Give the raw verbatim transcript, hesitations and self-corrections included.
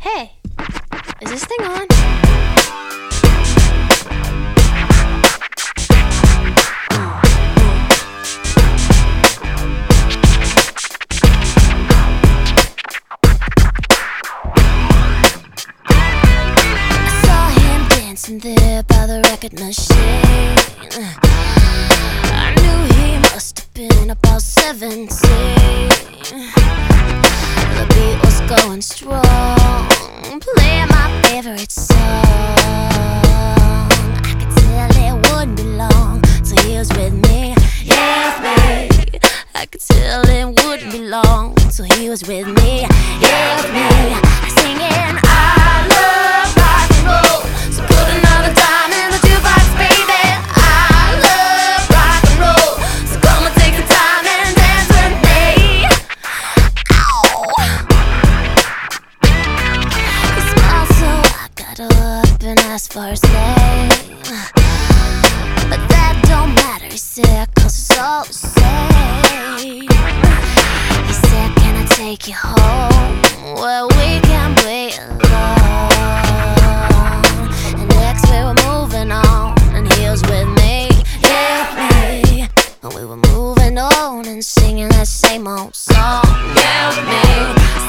Hey, is this thing on? I saw him dancing there by the record machine. I knew he must have been about seventeen. The beat was going strong, playing my favorite song. I could tell it wouldn't be long till he was with me, yeah, with me. I could tell it wouldn't be long till he was with me, yeah, with me. Singing, I love rock and roll, so put another dime in the jukebox, baby. I love rock and roll, so come and take the time and dance with me. Ow! He smiled, so I got up and asked for his name, but that don't matter, he said, cause it's all the same. He said, can I take you home where we can play alone? And next we were moving on, and he was with me, yeah, with me. And we were moving on and singing that same old song, yeah, with me.